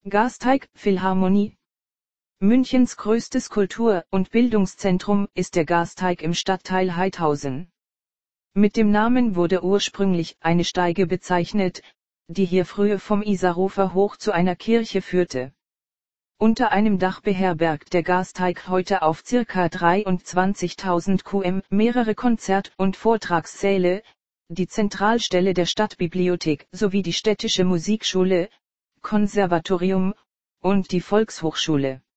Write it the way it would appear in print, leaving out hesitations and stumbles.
Gasteig, Philharmonie. Münchens größtes Kultur- und Bildungszentrum ist der Gasteig im Stadtteil Haidhausen. Mit dem Namen wurde ursprünglich eine Steige bezeichnet, die hier früher vom Isarufer hoch zu einer Kirche führte. Unter einem Dach beherbergt der Gasteig heute auf ca. 23.000 km mehrere Konzert- und Vortragssäle, die Zentralstelle der Stadtbibliothek sowie die städtische Musikschule, Konservatorium und die Volkshochschule.